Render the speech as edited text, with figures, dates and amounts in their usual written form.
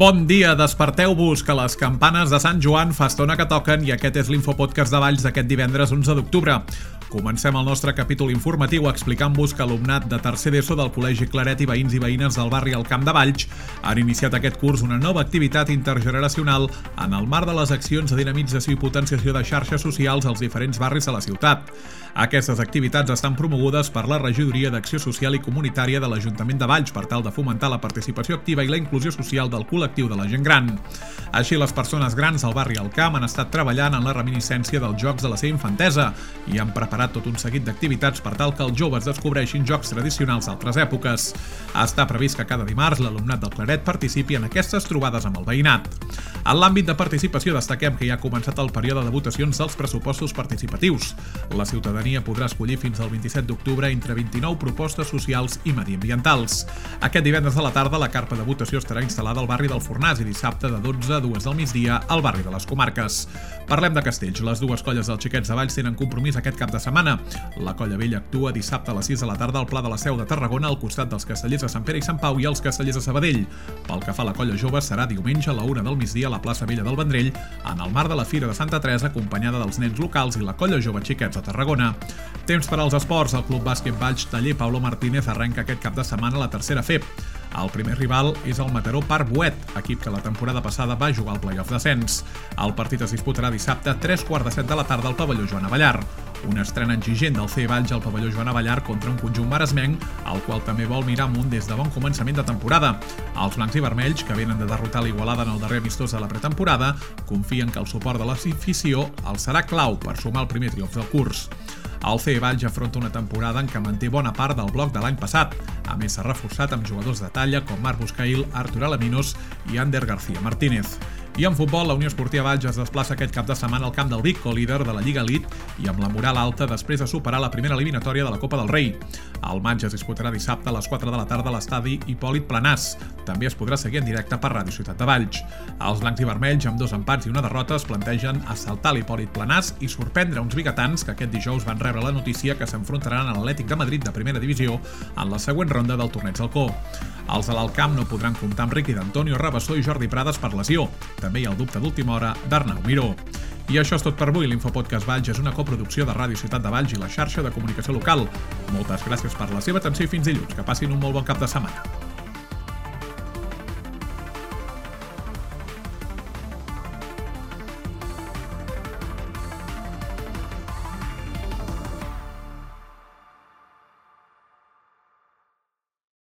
Bon dia, desperteu-vos, que les campanes de Sant Joan fa estona que toquen i aquest és l'Infopodcast de Valls d'aquest divendres 11 d'octubre. Comencem el nostre capítol informatiu explicant-vos que alumnat de tercer d'ESO del Col·legi Claret i veïns i veïnes del barri al Camp de Valls han iniciat aquest curs una nova activitat intergeneracional en el marc de les accions de dinamització i potenciació de xarxes socials als diferents barris de la ciutat. Aquestes activitats estan promogudes per la Regidoria d'Acció Social i Comunitària de l'Ajuntament de Valls per tal de fomentar la participació activa i la inclusió social del col·lectiu de la gent gran. Així, les persones grans del barri al Camp han estat treballant en la reminiscència dels jocs de la seva infantesa i han preparat tot un seguit d'activitats per tal que els joves descobreixin jocs tradicionals d'altres èpoques. Està previst que cada dimarts l'alumnat del Claret participi en aquestes trobades amb el veïnat. En l'àmbit de participació destaquem que ja ha començat el període de votacions dels pressupostos participatius. La ciutadania podrà escollir fins al 27 d'octubre entre 29 propostes socials i mediambientals. Aquest divendres a la tarda la carpa de votació estarà instal·lada al barri del Fornàs i dissabte de 12 a 2 del migdia al barri de les Comarques. Parlem de castells. Les dues colles dels Xiquets de Valls tenen compromís aquest cap de setmana. La Colla Vella actua dissabte a les 6 de la tarda al Pla de la Seu de Tarragona al costat dels Castellers de Sant Pere i Sant Pau i els Castellers de Sabadell. Pel que fa a la Colla Jove, serà diumenge a la 1 del migdia a la plaça Vella del Vendrell en el marc de la Fira de Santa Teresa acompanyada dels nens locals i la Colla Jove Xiquets de Tarragona. Temps per als esports. El Club Bàsquet Valls Taller Paulo Martínez arrenca aquest cap de setmana la tercera FEP. El primer rival és el Mataró Parc Boet, equip que la temporada passada va jugar al play-off d'ascens. El partit es disputarà dissabte a 3:15 de la tarda al pavelló Joan Avellar. Una estrena exigent del CE Valls al pavelló Joan Avellar contra un conjunt maresmenc, el qual també vol mirar amunt des de bon començament de temporada. Els blancs i vermells, que venen de derrotar l'Igualada en el darrer amistós de la pretemporada, confien que el suport de l'afició els serà clau per sumar el primer triomf del curs. El CE Valls afronta una temporada en què manté bona part del bloc de l'any passat. A més, s'ha reforçat amb jugadors de talla com Marc Buscail, Artur Alaminos i Ander García Martínez. I en futbol, la Unió Esportiva Valls es desplaça aquest cap de setmana al camp del Vic, co-líder de la Lliga Elite i amb la moral alta després de superar la primera eliminatòria de la Copa del Rei. El matx es disputarà dissabte a les 4 de la tarda a l'estadi Hipòlit Planàs. També es podrà seguir en directe per Ràdio Ciutat de Valls. Els blancs i vermells, amb 2 empats i una derrota, es plantegen assaltar l'Hipòlit Planàs i sorprendre uns biguetans que aquest dijous van rebre la notícia que s'enfrontaran a l'Atlètic de Madrid de primera divisió en la següent ronda del torneig del Co. Els de l'Alt Camp no podran comptar amb Riqui d'Antonio Rabassó i Jordi Prades per lesió. També hi ha el dubte d'última hora d'Arnau Miró. I això és tot per avui. L'Infopodcast Valls és una coproducció de Ràdio Ciutat de Valls i la xarxa de comunicació local. Moltes gràcies per la seva atenció i fins dilluns. Que passin un molt bon cap de setmana.